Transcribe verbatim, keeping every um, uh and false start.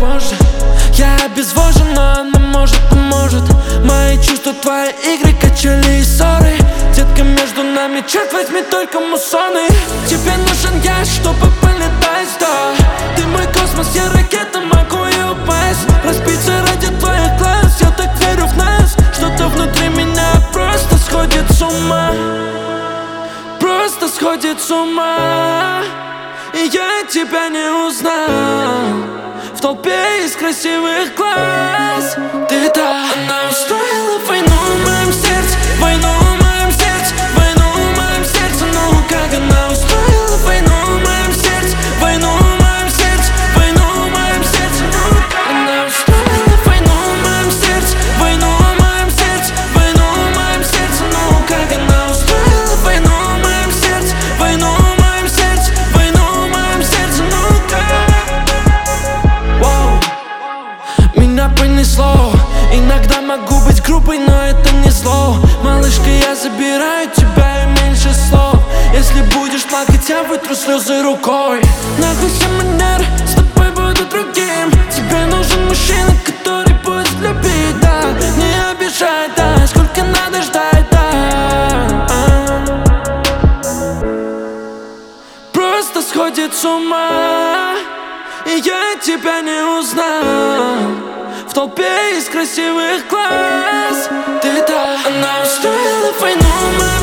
позже. Я обезвожен, но она может, поможет. Мои чувства, твои игры, качели и ссоры. Детка, между нами, черт возьми, только муссоны. Тебе нужен я, чтобы полетать, да. Ты мой космос, я ракета, могу и упасть. Разбиться ради твоих глаз, я так верю в нас. Что-то внутри меня просто сходит с ума. Просто сходит с ума. И я тебя не узнал в толпе из красивых глаз. Ты та, она устроила войну в моем сердце, войну в моем сердце, войну в моем сердце. Ну как она устроила войну в моем сердце, войну в моем сердце, войну в моем сердце. Ну как она устроила войну в моем сердце, войну в моем сердце, войну в моем сердце. Ну как она устроила войну в моем сердце, войну в моем сердце, войну в моем сердце. Ну как. Воу. Меня понесло. Иногда могу быть грубой, но это не зло. Малышка, я забираю тебя и меньше слов. Если будешь плакать, я вытру слезы рукой. Нахуй все манеры, с тобой буду другим. Тебе нужен мужчина, который будет любить, да. Не обижай, да, сколько надо ждать, да. Просто сходит с ума. И я тебя не узнал в толпе из красивых глаз. Ты та, она устроила войну в моем